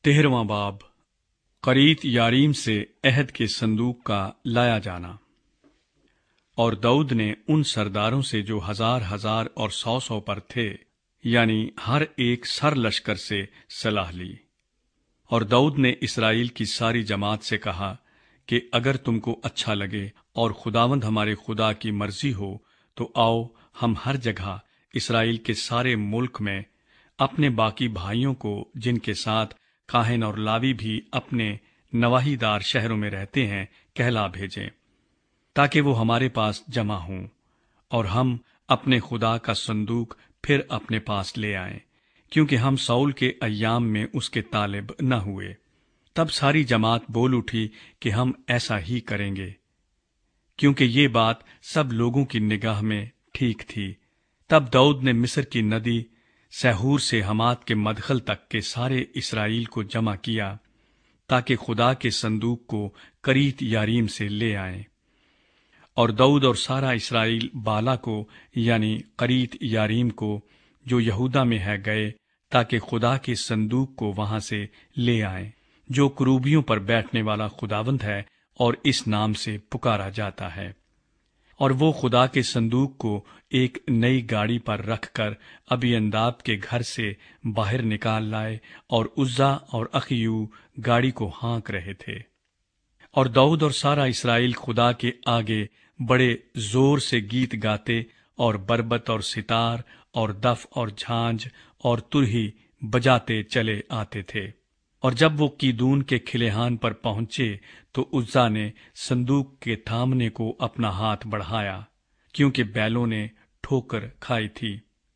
13واں باب قریت یاریم سے عہد کے صندوق کا لایا جانا۔ اور داؤد نے ان سرداروں سے جو 1000 اور 100 پر تھے، یعنی ہر ایک سر لشکر سے صلاح لی۔ اور داؤد نے اسرائیل کی ساری جماعت سے کہا کہ اگر تم کو اچھا لگے اور خداوند ہمارے خدا کی مرضی ہو تو آؤ ہم ہر جگہ اسرائیل کے سارے ملک میں اپنے باقی بھائیوں کو، جن کے ساتھ کاہن اور لاوی بھی اپنے نواحی دار شہروں میں رہتے ہیں، کہلا بھیجیں، تاکہ وہ ہمارے پاس جمع ہوں اور ہم اپنے خدا کا صندوق پھر اپنے پاس لے آئیں، کیونکہ ہم ساؤل کے ایام میں اس کے طالب نہ ہوئے۔ تب ساری جماعت بول اٹھی کہ ہم ایسا ہی کریں گے، کیونکہ یہ بات سب لوگوں کی نگاہ میں ٹھیک تھی۔ تب داؤد نے مصر کی ندی سیہور سے حمات کے مدخل تک کے سارے اسرائیل کو جمع کیا، تاکہ خدا کے صندوق کو قریت یاریم سے لے آئیں۔ اور داؤد اور سارا اسرائیل بالا کو، یعنی قریت یاریم کو جو یہودا میں ہے، گئے تاکہ خدا کے صندوق کو وہاں سے لے آئیں، جو کروبیوں پر بیٹھنے والا خداوند ہے اور اس نام سے پکارا جاتا ہے۔ اور وہ خدا کے صندوق کو ایک نئی گاڑی پر رکھ کر ابی انداب کے گھر سے باہر نکال لائے، اور عزا اور اخیو گاڑی کو ہانک رہے تھے۔ اور داؤد اور سارا اسرائیل خدا کے آگے بڑے زور سے گیت گاتے اور بربت اور ستار اور دف اور جھانج اور ترہی بجاتے چلے آتے تھے۔ اور جب وہ کیدون کے کھلیہان پر پہنچے تو عزا نے صندوق کے تھامنے کو اپنا ہاتھ بڑھایا، کیونکہ بیلوں نے ٹھوکر کھائی تھی۔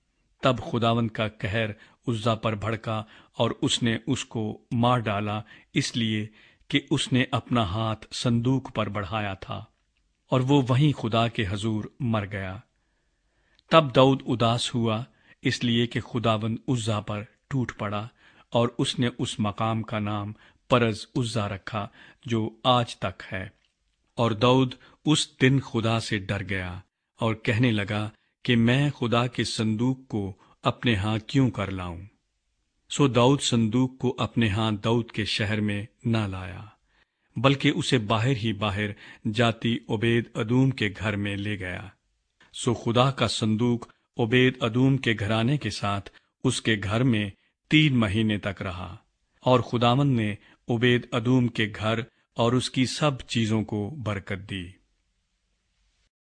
تب خداوند کا قہر عزا پر بھڑکا اور اس نے اس کو مار ڈالا، اس لیے کہ اس نے اپنا ہاتھ صندوق پر بڑھایا تھا، اور وہ وہیں خدا کے حضور مر گیا۔ تب داؤد اداس ہوا، اس لیے کہ خداوند عزا پر ٹوٹ پڑا، اور اس نے اس مقام کا نام پرز عزا رکھا جو آج تک ہے۔ اور داؤد اس دن خدا سے ڈر گیا اور کہنے لگا کہ میں خدا کے صندوق کو اپنے ہاں کیوں کر لاؤں؟ سو داؤد صندوق کو اپنے ہاں داؤد کے شہر میں نہ لایا، بلکہ اسے باہر ہی باہر جاتی عبید ادوم کے گھر میں لے گیا۔ سو خدا کا صندوق عبید ادوم کے گھرانے کے ساتھ اس کے گھر میں 3 مہینے تک رہا، اور خداوند نے عبید ادوم کے گھر اور اس کی سب چیزوں کو برکت دی۔